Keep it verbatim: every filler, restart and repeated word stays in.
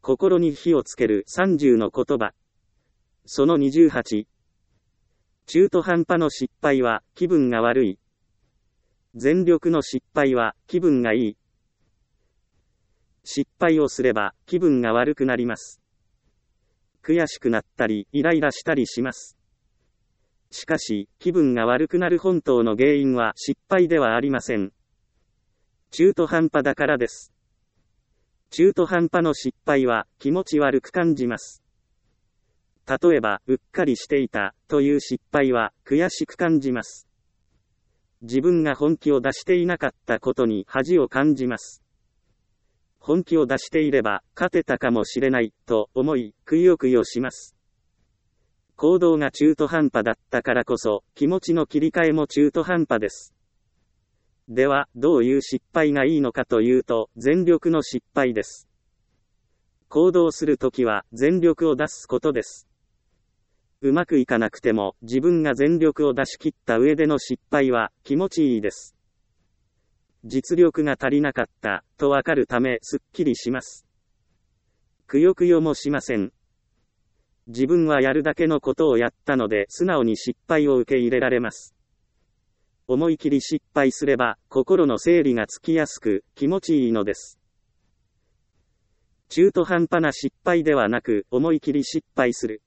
心に火をつけるさんじゅうの言葉。そのにじゅうはち。中途半端の失敗は気分が悪い。全力の失敗は気分がいい。失敗をすれば気分が悪くなります。悔しくなったりイライラしたりします。しかし、気分が悪くなる本当の原因は失敗ではありません。中途半端だからです。中途半端の失敗は気持ち悪く感じます。例えば、うっかりしていたという失敗は悔しく感じます。自分が本気を出していなかったことに恥を感じます。本気を出していれば勝てたかもしれないと思い、くよくよします。行動が中途半端だったからこそ、気持ちの切り替えも中途半端です。では、どういう失敗がいいのかというと、全力の失敗です。行動するときは全力を出すことです。うまくいかなくても、自分が全力を出し切った上での失敗は気持ちいいです。実力が足りなかったとわかるためすっきりします。くよくよもしません。自分はやるだけのことをやったので素直に失敗を受け入れられます。思い切り失敗すれば心の整理がつきやすく気持ちいいのです。中途半端な失敗ではなく思い切り失敗する。